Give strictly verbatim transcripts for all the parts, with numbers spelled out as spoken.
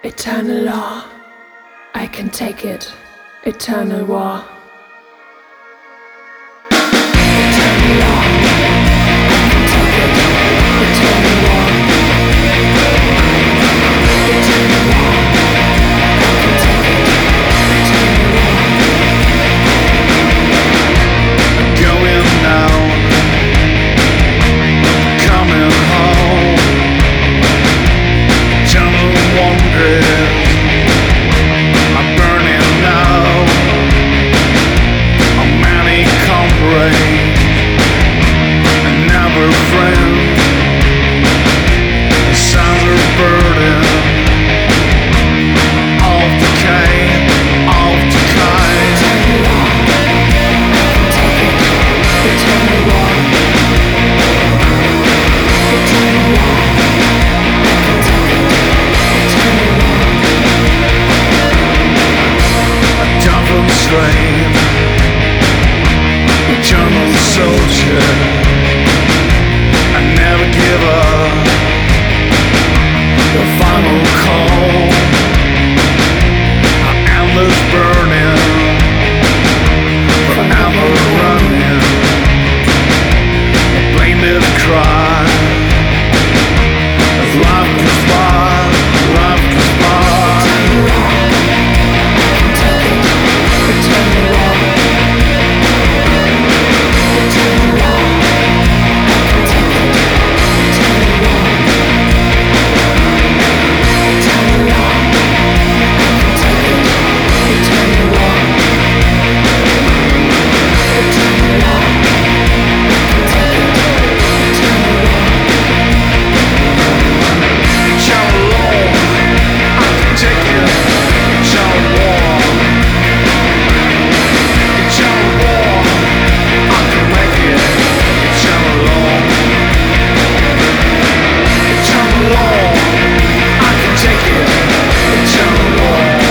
Eternal law, I can take it. Eternal war. Eternal law, I can take it. Eternal war. Eternal law, I can take it. Eternal war. Going now, coming home. Tunnel wandering, I'm burning now. A many comrade, another friend. The sounds are burden, of decay, of decay. Eternal law, I can take it. Eternal war. Eternal law, I can take it. Eternal war. A double slave, eternal soldier. I never give up. The final call, an endless burning, forever running. A plaintive cry, as life goes by, life goes by. Eternal law, eternal law, I can take it. Eternal law, eternal law, I can take it. Eternal law, eternal law, I can take it. Eternal law, Child alone, I can take it. Child war, child war, I can make it. Child alone, child alone, I can take it. Child alone,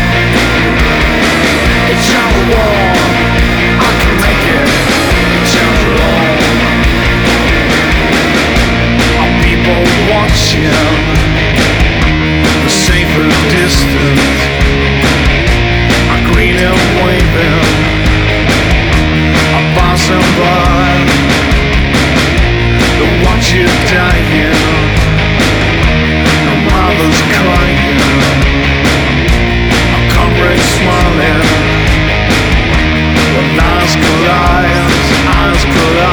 child war, I can make it. Child alone, our people watching. The safer distance, I green and waving, I'm passing by. The watch you dying, the mother's crying, our comrades smiling. With eyes collide, eyes collide.